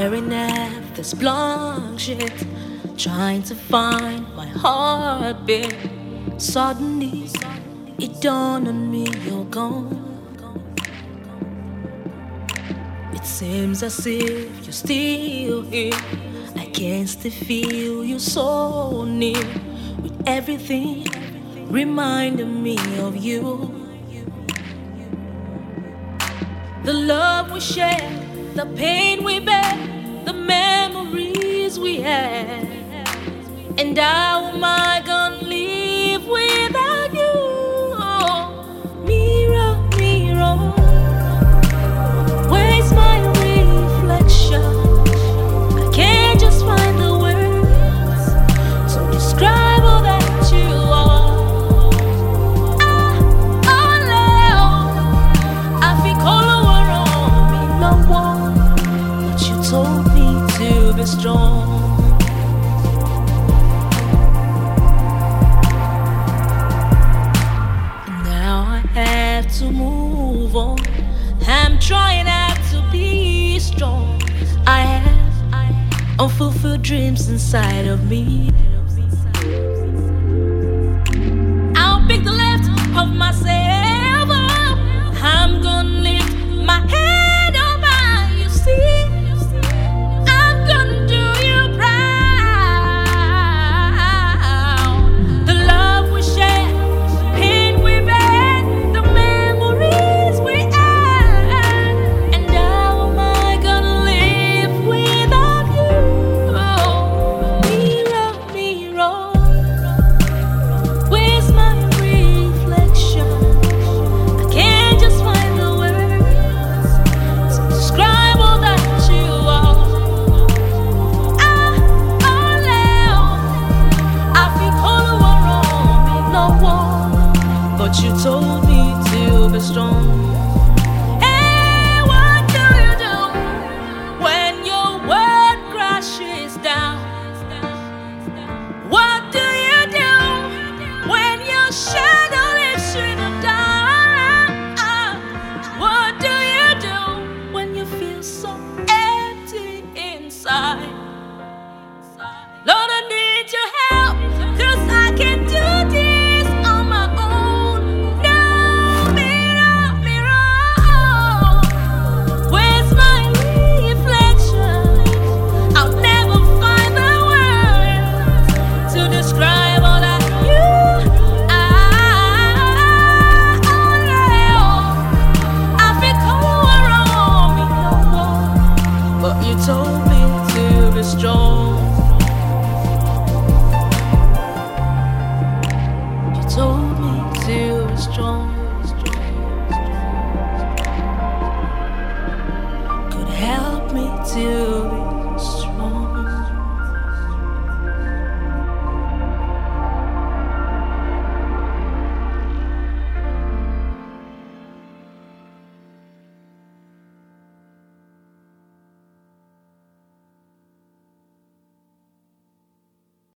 Staring at this blank sheet, trying to find my heartbeat. Suddenly, it dawned on me, you're gone. It seems as if you're still here. I can still feel you so near. With everything reminding me of you. The love we share, the pain we bear, the memories we had. And how am I gonna live without you? Mirror, mirror, where's my reflection? I can't just find the words to describe all that you are. I think all over on me, no one, but you told me to be strong. To move on, I'm trying not to be strong. I have unfulfilled dreams inside of me. I'll pick the left of myself up. I'm gonna lift my head up high. You see, I'm gonna do you proud. The love we share, the pain we bear, you told me to be strong.